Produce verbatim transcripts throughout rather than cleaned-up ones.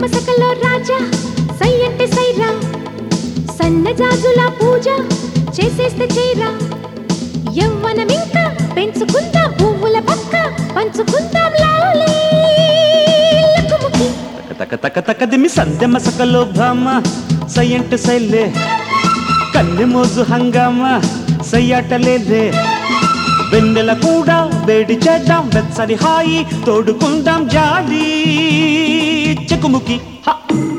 మసకలో రాజా సై అంటే సైరా సన్నజాజుల పూజ చేసేస్తే చేరా యవ్వనమింకా పెంచుకుందాం పువ్వుల పక్క పంచుకుందాం లాలీ లకుముకి తక తక తక దిమి సంధ్య మసకలో భామ సై అంటే సైలే కన్నె మోజు హంగామా సయ్యాటలేలే వెన్నెల కూడా వేడి చేద్దాం వెచ్చని హాయి తోడుకుందాం జాలి చెకుముకి హ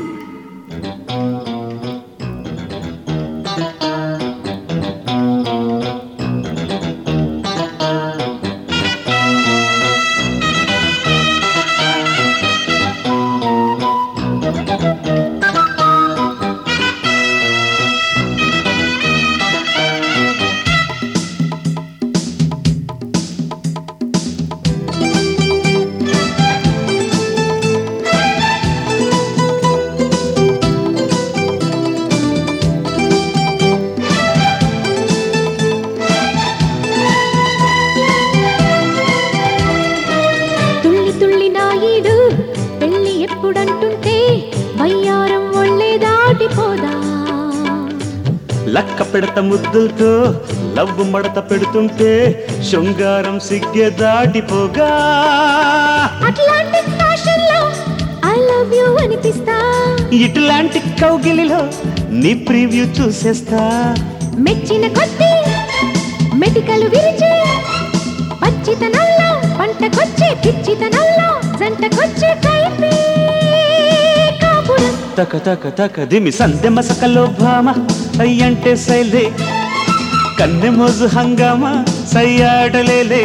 లక్క పెడత ముద్దులతో లవ్వు మడత పెడుతుంటే శృంగారం సిగ్గే దాటిపోగా అట్లాంటిక్ ఫ్యాషన్లో ఐ లవ్ యు అనిపిస్తా ఇట్లాంటి కౌగిలిలో నీ ప్రివ్యూ చూసేస్తా మెచ్చిన కొద్ది మెటికలు విరిచి పచ్చితనంలో పంటకొచ్చే పిచ్చితనంలో జంటకొచ్చే కైపి కాపురం తక తక తక దిమి సంధ్య మసకలో భామ అయ్యంటే సైలే కన్నె మోజు హంగామా సయ్యాడలేలే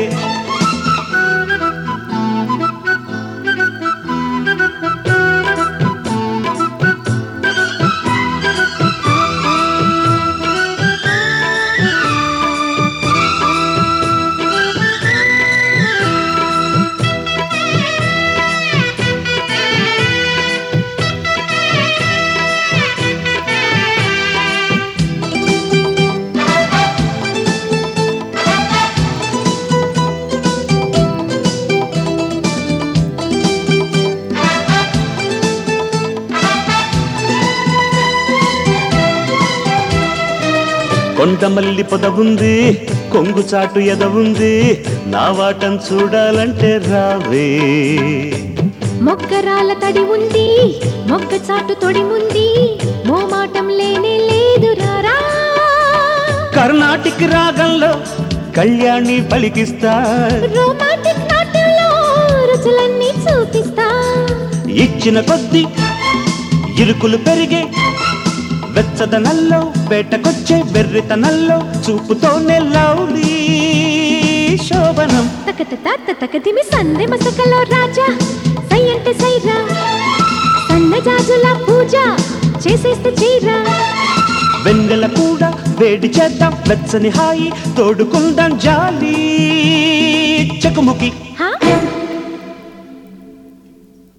కొండమల్లి పొదవుంది కొంగు చాటు ఎదవుంది నా వాటం చూడాలంటే రావే మొక్కరాల తడి ఉంది మొక్క చాటు తొడి ఉంది మోమాటం లేనే లేదు రారా కర్ణాటిక్ రాగంలో కళ్యాణి పలికిస్తా రొమాంటిక్ నాట్యంలో రుచులన్నీ చూపిస్తా ఇచ్చిన కొద్ది ఇరుకులు పెరిగే వెచ్చదనల్లో వేటకొచ్చే బెర్రితనల్లో చూపుతోనే లౌలీ శోభనం తకత తాత తకదిమి సందె మసకలో రాజా సై అంటే సైరా సన్నజాజుల పూజ చేసేస్తే చీరా వెన్నెల కూడా వేడి చేద్దాం వెచ్చని హాయి తోడుకుందాం జాలి చెకుముకి హా